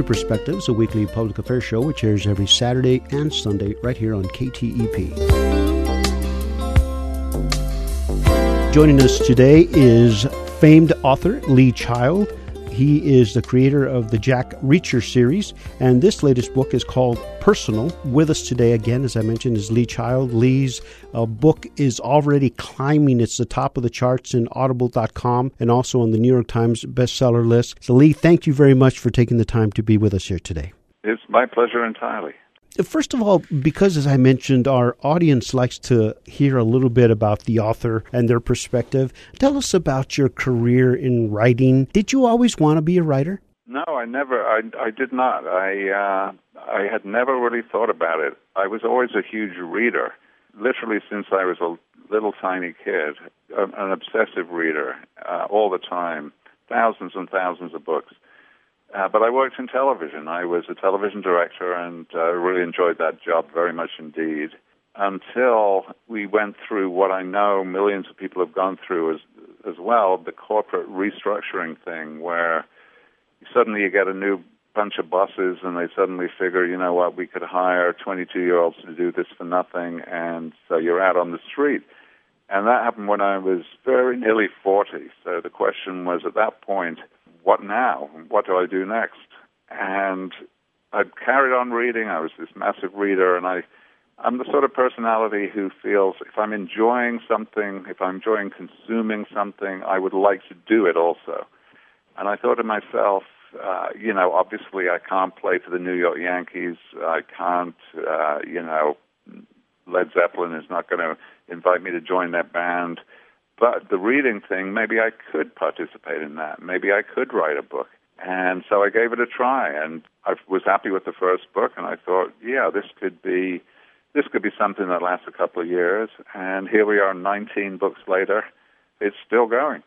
Perspectives, a weekly public affairs show which airs every Saturday and Sunday right here on KTEP. Joining us today is famed author Lee Child. He is the creator of the Jack Reacher series, and this latest book is called Personal. With us today, again, as I mentioned, is Lee Child. Lee's book is already climbing. It's the top of the charts in Audible.com and also on the New York Times bestseller list. So, Lee, thank you very much for taking the time to be with us here today. It's my pleasure entirely. First of all, because, as I mentioned, our audience likes to hear a little bit about the author and their perspective, tell us about your career in writing. Did you always want to be a writer? No, I never. I did not. I had never really thought about it. I was always a huge reader, literally since I was a little tiny kid, an obsessive reader all the time, thousands and thousands of books. But I worked in television. I was a television director and really enjoyed that job very much indeed until we went through what I know millions of people have gone through as well, the corporate restructuring thing, where suddenly you get a new bunch of bosses and they suddenly figure, you know what, we could hire 22-year-olds to do this for nothing, and so you're out on the street. And that happened when I was very nearly 40. So the question was at that point, what now? What do I do next? And I carried on reading. I was this massive reader, and I'm the sort of personality who feels if I'm enjoying something, if I'm enjoying consuming something, I would like to do it also. And I thought to myself, obviously I can't play for the New York Yankees. I can't, Led Zeppelin is not going to invite me to join their band. But the reading thing, maybe I could participate in that. Maybe I could write a book. And so I gave it a try, and I was happy with the first book, and I thought, yeah, this could be something that lasts a couple of years. And here we are 19 books later. It's still going.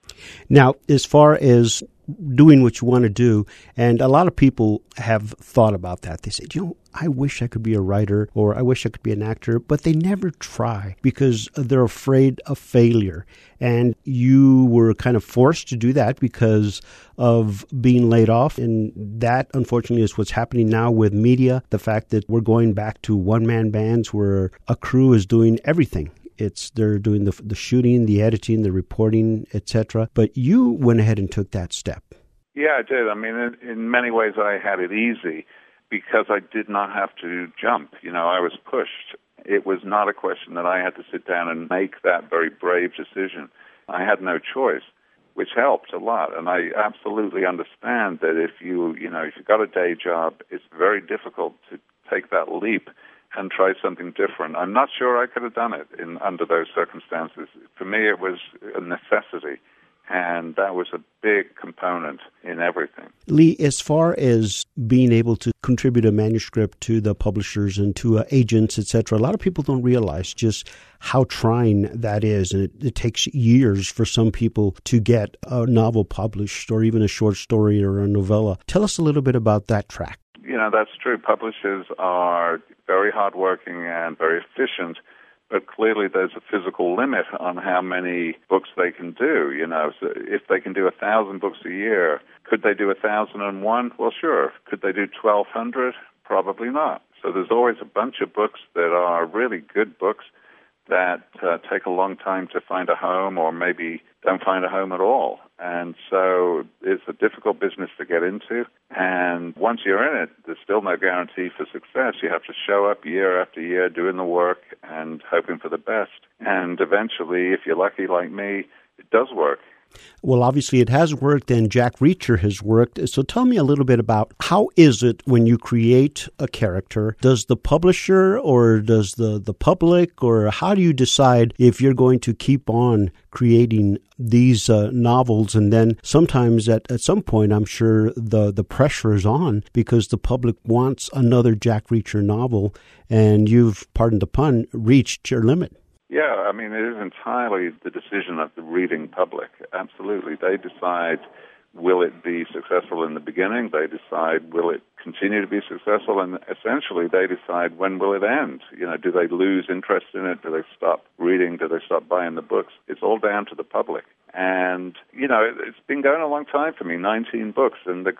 Now, as far as doing what you want to do, and a lot of people have thought about that. They say, I wish I could be a writer or I wish I could be an actor, but they never try because they're afraid of failure. And you were kind of forced to do that because of being laid off. And that, unfortunately, is what's happening now with media. The fact that we're going back to one-man bands where a crew is doing everything. They're doing the shooting, the editing, the reporting, etc. But you went ahead and took that step. Yeah, I did. I mean, in many ways, I had it easy because I did not have to jump. I was pushed. It was not a question that I had to sit down and make that very brave decision. I had no choice, which helped a lot. And I absolutely understand that if you've got a day job, it's very difficult to take that leap and try something different. I'm not sure I could have done it under those circumstances. For me, it was a necessity, and that was a big component in everything. Lee, as far as being able to contribute a manuscript to the publishers and to agents, etc., a lot of people don't realize just how trying that is, and it takes years for some people to get a novel published or even a short story or a novella. Tell us a little bit about that track. That's true. Publishers are very hardworking and very efficient, but clearly there's a physical limit on how many books they can do. So if they can do 1,000 books a year, could they do 1,001? Well, sure. Could they do 1,200? Probably not. So there's always a bunch of books that are really good books that take a long time to find a home or maybe don't find a home at all. And so it's a difficult business to get into. And once you're in it, there's still no guarantee for success. You have to show up year after year doing the work and hoping for the best. And eventually, if you're lucky like me, it does work. Well, obviously it has worked, and Jack Reacher has worked. So tell me a little bit about how is it when you create a character? Does the publisher or does the public, or how do you decide if you're going to keep on creating these novels? And then sometimes at some point, I'm sure the pressure is on because the public wants another Jack Reacher novel, and you've, pardon the pun, reached your limit. Yeah, I mean, it is entirely the decision of the reading public. Absolutely. They decide, will it be successful in the beginning? They decide, will it continue to be successful? And essentially, they decide, when will it end? Do they lose interest in it? Do they stop reading? Do they stop buying the books? It's all down to the public. And, it's been going a long time for me, 19 books. And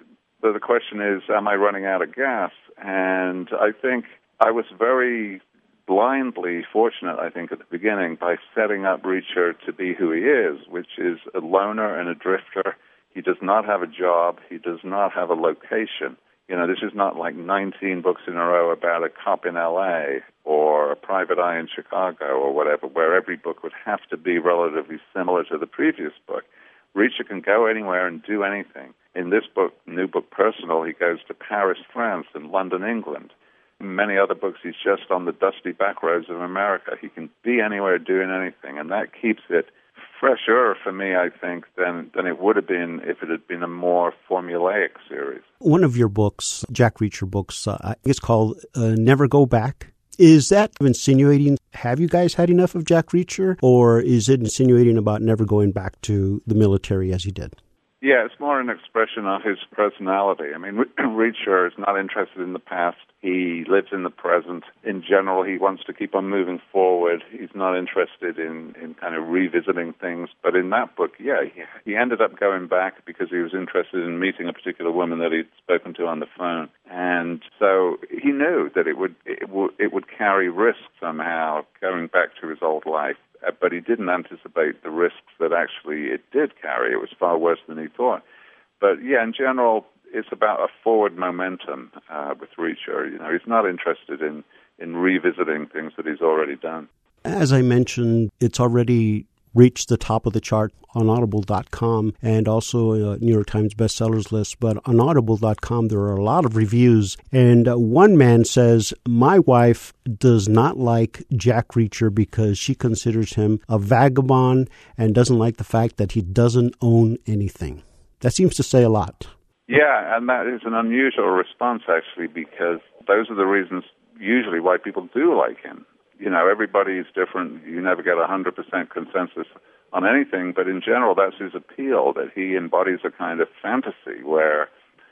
So the question is, am I running out of gas? And I think I was very blindly fortunate, I think, at the beginning by setting up Reacher to be who he is, which is a loner and a drifter. He does not have a job. He does not have a location. You know, this is not like 19 books in a row about a cop in L.A. or a private eye in Chicago or whatever, where every book would have to be relatively similar to the previous book. Reacher can go anywhere and do anything. In this book, new book Personal, he goes to Paris, France, and London, England. In many other books, he's just on the dusty back roads of America. He can be anywhere doing anything, and that keeps it fresher for me, I think, than it would have been if it had been a more formulaic series. One of your books, Jack Reacher books, I think it's called Never Go Back. Is that insinuating, have you guys had enough of Jack Reacher, or is it insinuating about never going back to the military as he did? Yeah, it's more an expression of his personality. I mean, Reacher is not interested in the past. He lives in the present. In general, he wants to keep on moving forward. He's not interested in kind of revisiting things. But in that book, yeah, he ended up going back because he was interested in meeting a particular woman that he'd spoken to on the phone. And so he knew that it would carry risk somehow going back to his old life. But he didn't anticipate the risks that actually it did carry. It was far worse than he thought. But yeah, in general, it's about a forward momentum with Reacher. You know, he's not interested in revisiting things that he's already done. As I mentioned, it's already reached the top of the chart on Audible.com and also a New York Times bestsellers list. But on Audible.com, there are a lot of reviews. And one man says, my wife does not like Jack Reacher because she considers him a vagabond and doesn't like the fact that he doesn't own anything. That seems to say a lot. Yeah, and that is an unusual response, actually, because those are the reasons usually why people do like him. You know, everybody is different. You never get 100% consensus on anything, but in general, that's his appeal, that he embodies a kind of fantasy where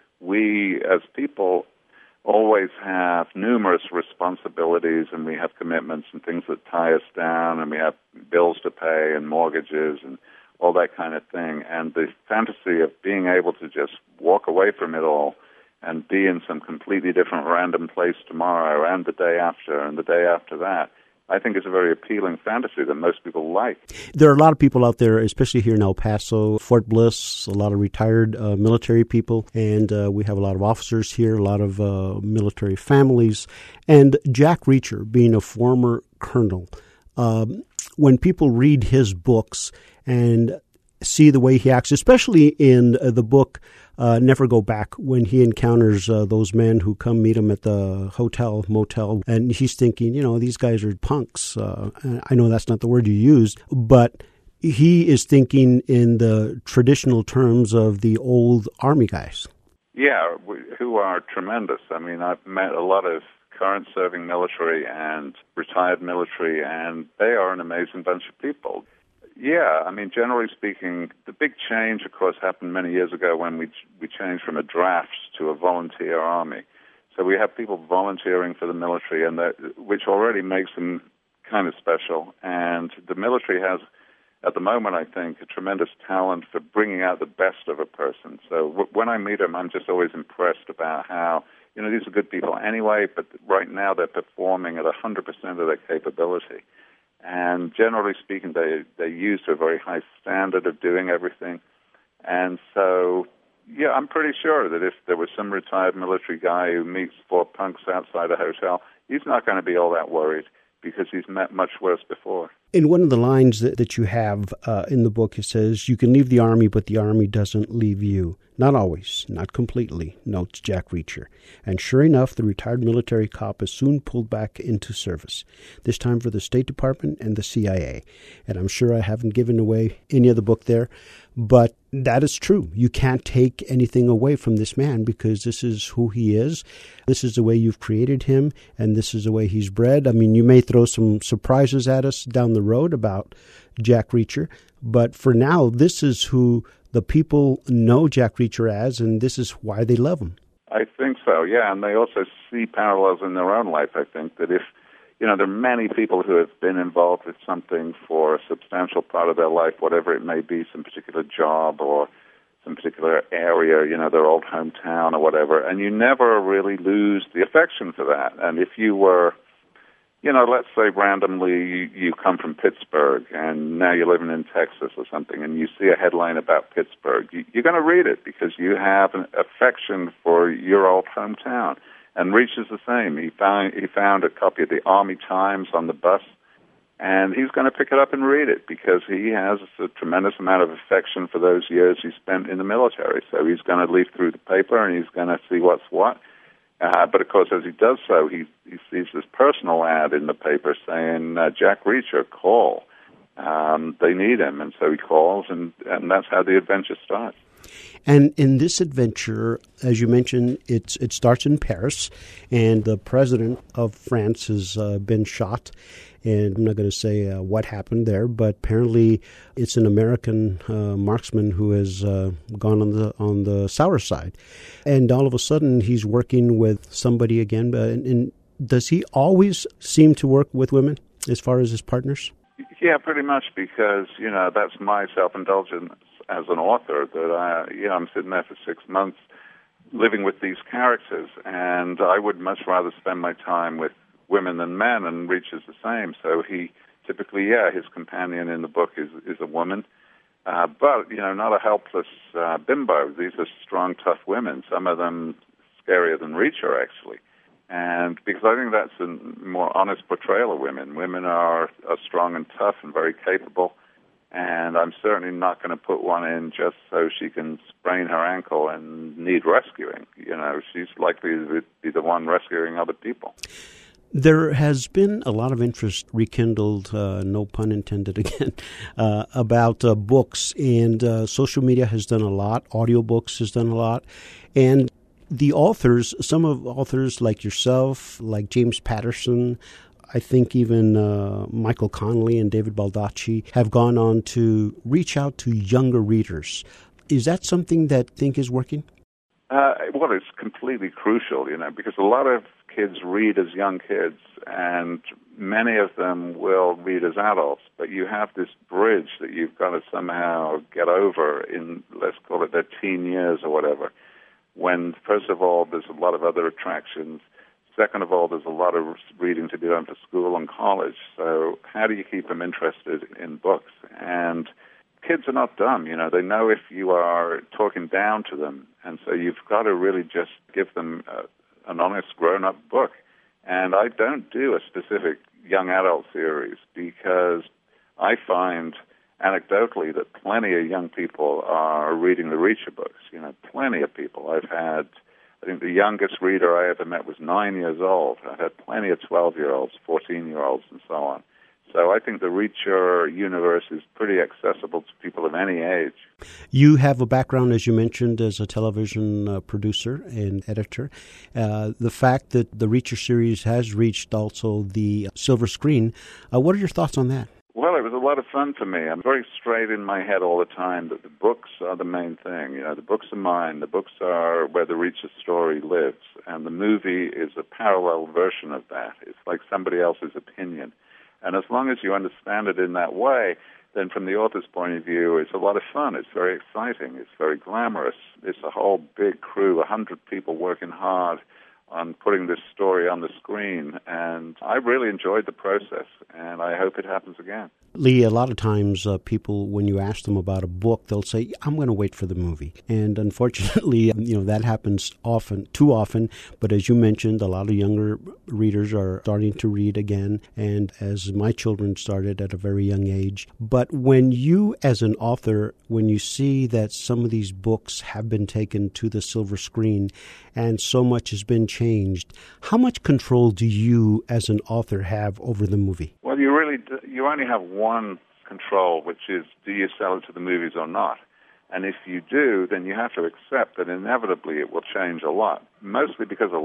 we, as people, always have numerous responsibilities, and we have commitments and things that tie us down, and we have bills to pay and mortgages and all that kind of thing. And the fantasy of being able to just walk away from it all and be in some completely different random place tomorrow and the day after and the day after that, I think is a very appealing fantasy that most people like. There are a lot of people out there, especially here in El Paso, Fort Bliss, a lot of retired military people, and we have a lot of officers here, a lot of military families. And Jack Reacher, being a former colonel, when people read his books and see the way he acts, especially in the book Never Go Back, when he encounters those men who come meet him at the hotel, motel, and he's thinking, you know, these guys are punks. I know that's not the word you used, but he is thinking in the traditional terms of the old Army guys. Yeah, who are tremendous. I mean, I've met a lot of current serving military and retired military, and they are an amazing bunch of people. Yeah, I mean, generally speaking, the big change, of course, happened many years ago when we changed from a draft to a volunteer army. So we have people volunteering for the military, and which already makes them kind of special. And the military has, at the moment, I think, a tremendous talent for bringing out the best of a person. So when I meet them, I'm just always impressed about how, you know, these are good people anyway, but right now they're performing at 100% of their capability. And generally speaking, they're used to a very high standard of doing everything. And so, yeah, I'm pretty sure that if there was some retired military guy who meets four punks outside a hotel, he's not going to be all that worried because he's met much worse before. In one of the lines that you have in the book, it says, you can leave the Army, but the Army doesn't leave you. Not always, not completely, notes Jack Reacher. And sure enough, the retired military cop is soon pulled back into service, this time for the State Department and the CIA. And I'm sure I haven't given away any of the book there, but that is true. You can't take anything away from this man because this is who he is. This is the way you've created him, and this is the way he's bred. I mean, you may throw some surprises at us down the road about Jack Reacher, but for now, this is who the people know Jack Reacher as, and this is why they love him. I think so, yeah, and they also see parallels in their own life, I think, that if, you know, there are many people who have been involved with something for a substantial part of their life, whatever it may be, some particular job or some particular area, their old hometown or whatever, and you never really lose the affection for that. And if you were, let's say randomly you come from Pittsburgh and now you're living in Texas or something, and you see a headline about Pittsburgh, you're going to read it because you have an affection for your old hometown. And Reach is the same. He found a copy of the Army Times on the bus, and he's going to pick it up and read it because he has a tremendous amount of affection for those years he spent in the military. So he's going to leaf through the paper and he's going to see what's what. But, of course, as he does so, he sees this personal ad in the paper saying, Jack Reacher, call. They need him. And so he calls, and that's how the adventure starts. And in this adventure, as you mentioned, it starts in Paris, and the president of France has been shot. And I'm not going to say what happened there, but apparently it's an American marksman who has gone on the sour side. And all of a sudden, he's working with somebody again. And does he always seem to work with women as far as his partners? Yeah, pretty much, because, that's my self-indulgence as an author, that I'm sitting there for 6 months living with these characters, and I would much rather spend my time with women than men, and Reach is the same. So he typically, his companion in the book is a woman, but, not a helpless bimbo. These are strong, tough women, some of them scarier than Reacher, actually. And because I think that's a more honest portrayal of women. Women are strong and tough and very capable, and I'm certainly not going to put one in just so she can sprain her ankle and need rescuing. She's likely to be the one rescuing other people. There has been a lot of interest rekindled, no pun intended again, about books, and social media has done a lot. Audiobooks has done a lot. And the authors, some of authors like yourself, like James Patterson, I think even Michael Connelly and David Baldacci have gone on to reach out to younger readers. Is that something that think is working? Well, it's completely crucial, because a lot of kids read as young kids, and many of them will read as adults, but you have this bridge that you've got to somehow get over in, let's call it their teen years or whatever, when, first of all, there's a lot of other attractions. Second of all, there's a lot of reading to be done for school and college. So how do you keep them interested in books? And kids are not dumb, They know if you are talking down to them. And so you've got to really just give them an honest, grown-up book. And I don't do a specific young adult series because I find anecdotally that plenty of young people are reading the Reacher books. Plenty of people. I think the youngest reader I ever met was 9 years old. I've had plenty of 12-year-olds, 14-year-olds, and so on. So I think the Reacher universe is pretty accessible to people of any age. You have a background, as you mentioned, as a television producer and editor. The fact that the Reacher series has reached also the silver screen, what are your thoughts on that? Well, it was a lot of fun for me. I'm very straight in my head all the time that the books are the main thing. The books are mine. The books are where the Reacher story lives. And the movie is a parallel version of that. It's like somebody else's opinion. And as long as you understand it in that way, then from the author's point of view, it's a lot of fun. It's very exciting. It's very glamorous. It's a whole big crew, 100 people working hard on putting this story on the screen. And I really enjoyed the process, and I hope it happens again. Lee, a lot of times people, when you ask them about a book, they'll say, I'm going to wait for the movie. And unfortunately, that happens too often. But as you mentioned, a lot of younger readers are starting to read again. And as my children started at a very young age. But when you, as an author, when you see that some of these books have been taken to the silver screen and so much has been changed, how much control do you, as an author, have over the movie? Well, you only have one control, which is, do you sell it to the movies or not? And if you do, then you have to accept that inevitably it will change a lot, mostly because of length.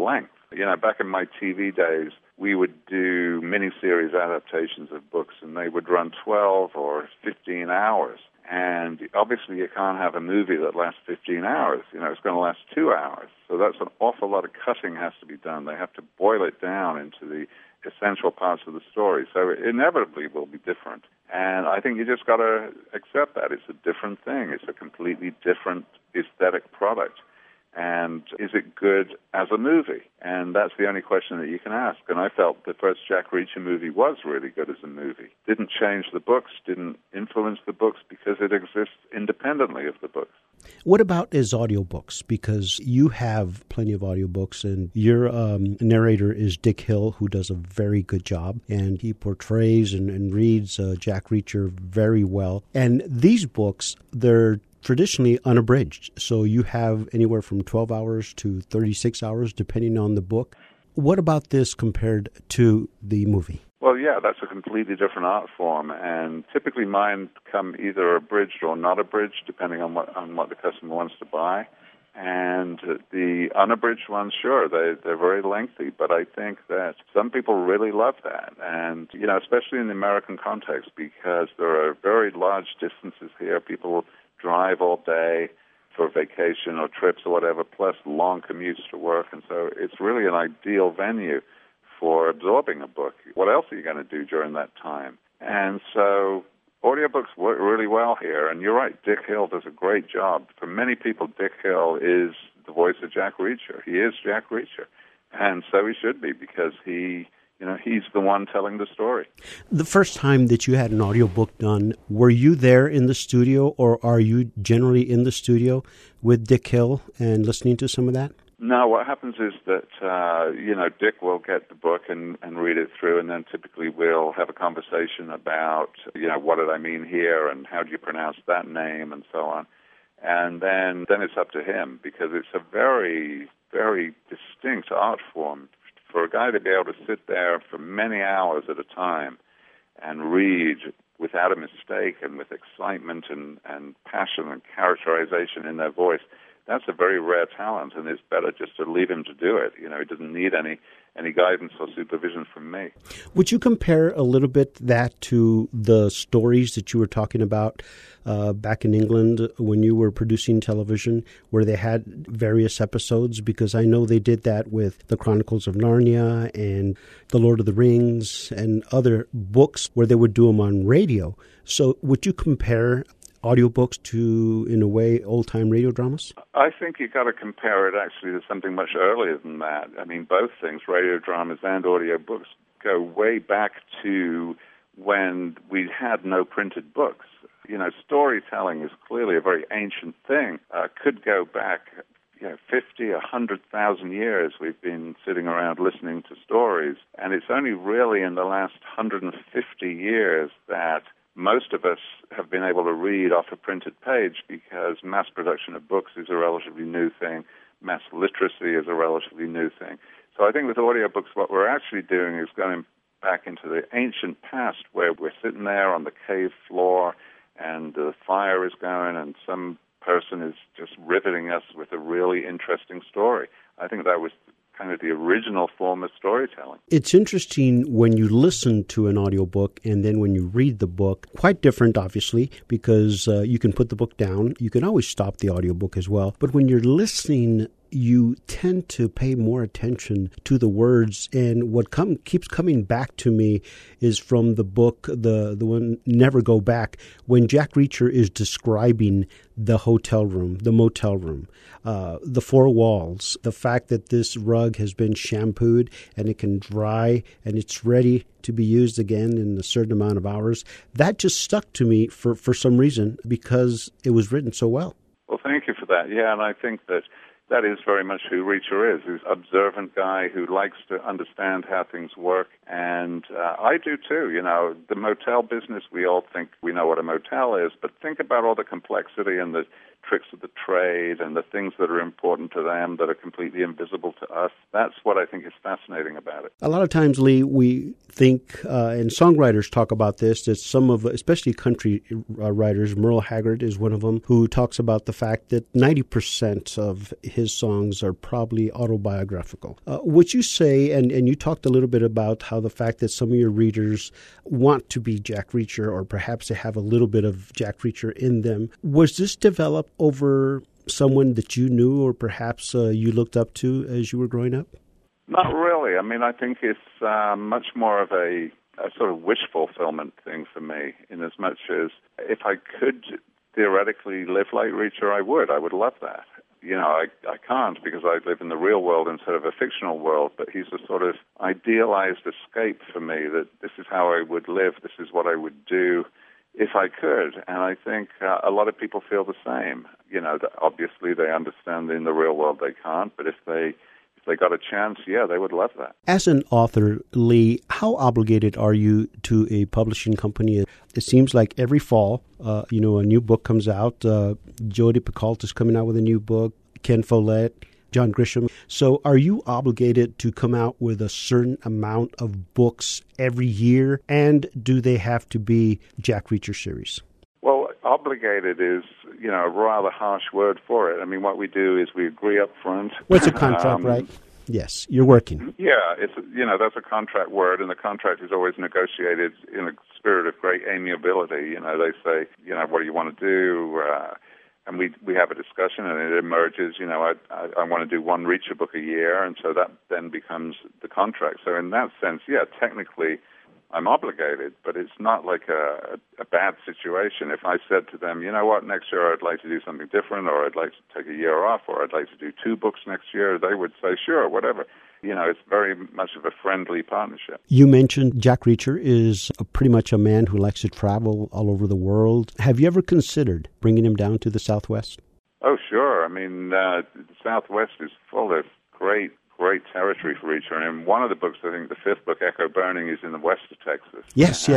Back in my TV days, we would do miniseries adaptations of books, and they would run 12 or 15 hours. And obviously you can't have a movie that lasts 15 hours. It's going to last 2 hours. So that's an awful lot of cutting has to be done. They have to boil it down into the essential parts of the story. So it inevitably will be different. And I think you just got to accept that. It's a different thing. It's a completely different aesthetic product. And is it good as a movie? And that's the only question that you can ask. And I felt the first Jack Reacher movie was really good as a movie. Didn't change the books, didn't influence the books because it exists independently of the books. What about as audiobooks? Because you have plenty of audiobooks, and your narrator is Dick Hill, who does a very good job, and he portrays and reads Jack Reacher very well. And these books, they're traditionally unabridged, so you have anywhere from 12 hours to 36 hours, depending on the book. What about this compared to the movie? Well, yeah, that's a completely different art form, and typically mine come either abridged or not abridged, depending on what the customer wants to buy. And the unabridged ones, sure, they're very lengthy, but I think that some people really love that. And, especially in the American context, because there are very large distances here. People drive all day for vacation or trips or whatever, plus long commutes to work. And so it's really an ideal venue for absorbing a book. What else are you going to do during that time? And so audiobooks work really well here. And you're right, Dick Hill does a great job. For many people, Dick Hill is the voice of Jack Reacher. He is Jack Reacher. And so he should be, because he's the one telling the story. The first time that you had an audiobook done, were you there in the studio, or are you generally in the studio with Dick Hill and listening to some of that? No, what happens is that, Dick will get the book and read it through, and then typically we'll have a conversation about, what did I mean here, and how do you pronounce that name, and so on. And then it's up to him, because it's a very, very distinct art form. For a guy to be able to sit there for many hours at a time and read without a mistake and with excitement and passion and characterization in their voice, that's a very rare talent, and it's better just to leave him to do it. He doesn't need any guidance or supervision from me. Would you compare a little bit that to the stories that you were talking about back in England when you were producing television, where they had various episodes? Because I know they did that with The Chronicles of Narnia and The Lord of the Rings and other books where they would do them on radio. So would you compare audiobooks to, in a way, old-time radio dramas? I think you got to compare it actually to something much earlier than that. I mean, both things, radio dramas and audiobooks, go way back to when we had no printed books. Storytelling is clearly a very ancient thing. Could go back 50, 100,000 years we've been sitting around listening to stories. And it's only really in the last 150 years that most of us have been able to read off a printed page, because mass production of books is a relatively new thing. Mass literacy is a relatively new thing. So I think with audiobooks, what we're actually doing is going back into the ancient past, where we're sitting there on the cave floor and the fire is going and some person is just riveting us with a really interesting story. I think that was kind of the original form of storytelling. It's interesting when you listen to an audiobook and then when you read the book. Quite different, obviously, because you can put the book down. You can always stop the audiobook as well. But when you're listening, you tend to pay more attention to the words. And what keeps coming back to me is from the book, the one Never Go Back, when Jack Reacher is describing the hotel room, the motel room, the four walls, the fact that this rug has been shampooed and it can dry and it's ready to be used again in a certain amount of hours. That just stuck to me for some reason, because it was written so well. Well, thank you for that. Yeah, and I think that is very much who Reacher is. He's an observant guy who likes to understand how things work. And I do too. The motel business, we all think we know what a motel is, but think about all the complexity and the tricks of the trade and the things that are important to them that are completely invisible to us. That's what I think is fascinating about it. A lot of times, Lee, we think, and songwriters talk about this, that some of, especially country writers, Merle Haggard is one of them, who talks about the fact that 90% of his songs are probably autobiographical. Would you say, and you talked a little bit about how the fact that some of your readers want to be Jack Reacher, or perhaps they have a little bit of Jack Reacher in them, was this developed over someone that you knew or perhaps you looked up to as you were growing up? Not really. I mean, I think it's much more of a sort of wish fulfillment thing for me, in as much as if I could theoretically live like Reacher, I would. I would love that. You know, I can't because I live in the real world instead of a fictional world, but he's a sort of idealized escape for me, that this is how I would live, this is what I would do if I could. And I think a lot of people feel the same. You know, obviously they understand in the real world they can't, but if they got a chance, yeah, they would love that. As an author, Lee, how obligated are you to a publishing company? It seems like every fall, a new book comes out. Jodi Picoult is coming out with a new book, Ken Follett, John Grisham. So are you obligated to come out with a certain amount of books every year? And do they have to be Jack Reacher series? Well, obligated is, a rather harsh word for it. I mean, what we do is we agree up front. What's a contract, right? Yes, you're working. Yeah, it's that's a contract word, and the contract is always negotiated in a spirit of great amiability. They say, what do you want to do? And we have a discussion, and it emerges, I want to do one Reacher book a year, and so that then becomes the contract. So in that sense, yeah, technically I'm obligated, but it's not like a bad situation. If I said to them, next year I'd like to do something different, or I'd like to take a year off, or I'd like to do 2 books next year, they would say, sure, whatever. It's very much of a friendly partnership. You mentioned Jack Reacher is pretty much a man who likes to travel all over the world. Have you ever considered bringing him down to the Southwest? Oh, sure. I mean, the Southwest is full of great territory for Reacher. And one of the books, I think the 5th book, Echo Burning, is in the west of Texas. Yes.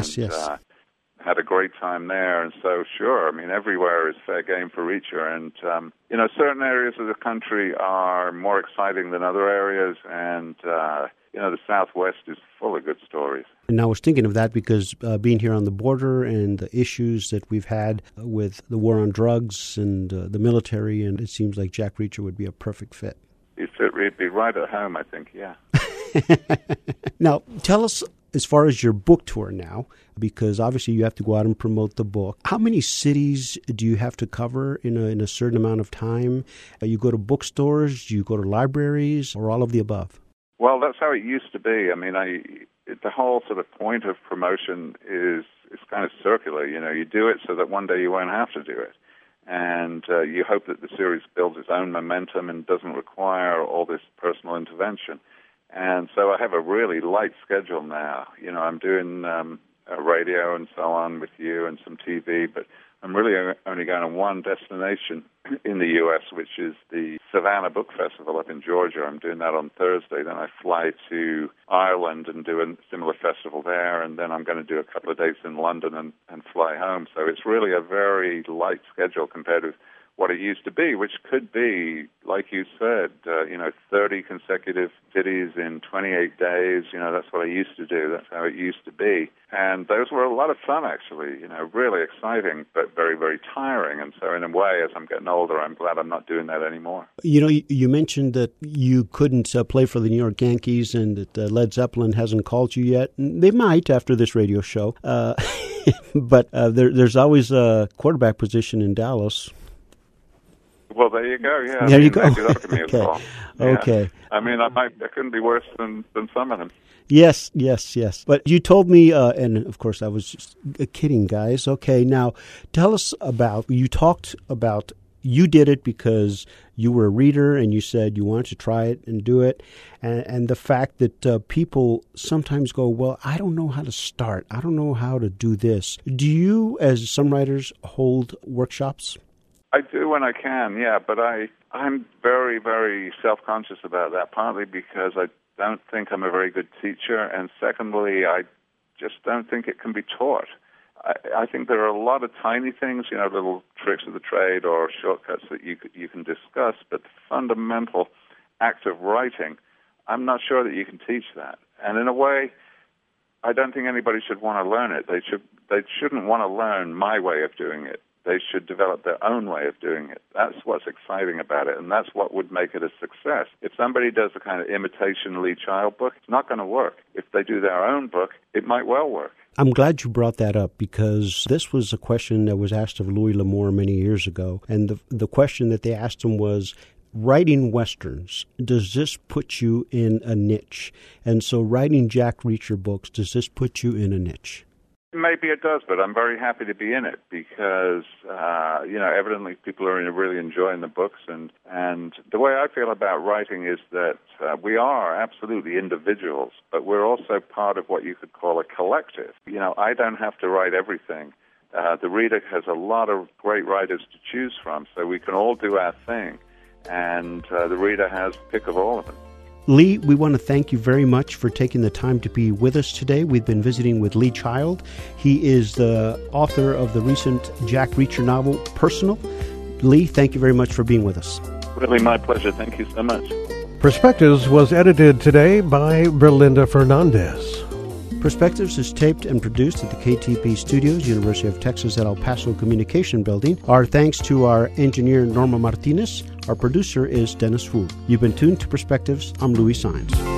Had a great time there. And so, sure, I mean, everywhere is fair game for Reacher. And, certain areas of the country are more exciting than other areas. And, the Southwest is full of good stories. And I was thinking of that because being here on the border and the issues that we've had with the war on drugs and the military, and it seems like Jack Reacher would be a perfect fit. It'd be right at home, I think, yeah. Now, tell us, as far as your book tour now, because obviously you have to go out and promote the book, how many cities do you have to cover in a certain amount of time? You go to bookstores, do you go to libraries, or all of the above? Well, that's how it used to be. I mean, the whole sort of point of promotion is kind of circular. You do it so that one day you won't have to do it. And you hope that the series builds its own momentum and doesn't require all this personal intervention. And so I have a really light schedule now. I'm doing radio and so on with you and some TV, but I'm really only going to one destination in the U.S., which is the Savannah Book Festival up in Georgia. I'm doing that on Thursday. Then I fly to Ireland and do a similar festival there, and then I'm going to do a couple of days in London and fly home. So it's really a very light schedule compared with what it used to be, which could be, like you said, 30 consecutive cities in 28 days. That's what I used to do. That's how it used to be. And those were a lot of fun, actually, really exciting, but very, very tiring. And so in a way, as I'm getting older, I'm glad I'm not doing that anymore. You mentioned that you couldn't play for the New York Yankees and that Led Zeppelin hasn't called you yet. They might after this radio show. But there's always a quarterback position in Dallas. Well, there you go. Yeah, there you go. Maybe that'll give me a call. Yeah. Okay. I mean, I couldn't be worse than some of them. Yes. But you told me, and of course I was just kidding, guys. Okay, now tell us you did it because you were a reader and you said you wanted to try it and do it. And the fact that people sometimes go, well, I don't know how to start. I don't know how to do this. Do you, as some writers, hold workshops? I do when I can, yeah, but I'm very, very self-conscious about that, partly because I don't think I'm a very good teacher, and secondly, I just don't think it can be taught. I think there are a lot of tiny things, little tricks of the trade or shortcuts that you can discuss, but the fundamental act of writing, I'm not sure that you can teach that. And in a way, I don't think anybody should want to learn it. They shouldn't want to learn my way of doing it. They should develop their own way of doing it. That's what's exciting about it, and that's what would make it a success. If somebody does a kind of imitation Lee Child book, it's not going to work. If they do their own book, it might well work. I'm glad you brought that up because this was a question that was asked of Louis L'Amour many years ago, and the question that they asked him was, writing Westerns, does this put you in a niche? And so writing Jack Reacher books, does this put you in a niche? Maybe it does, but I'm very happy to be in it because, evidently people are really enjoying the books. And the way I feel about writing is that we are absolutely individuals, but we're also part of what you could call a collective. I don't have to write everything. The reader has a lot of great writers to choose from, so we can all do our thing. And the reader has a pick of all of them. Lee, we want to thank you very much for taking the time to be with us today. We've been visiting with Lee Child. He is the author of the recent Jack Reacher novel, Personal. Lee, thank you very much for being with us. Really my pleasure. Thank you so much. Perspectives was edited today by Berlinda Fernandez. Perspectives is taped and produced at the KTP Studios, University of Texas at El Paso Communication Building. Our thanks to our engineer, Norma Martinez. Our producer is Dennis Wu. You've been tuned to Perspectives. I'm Louis Saenz.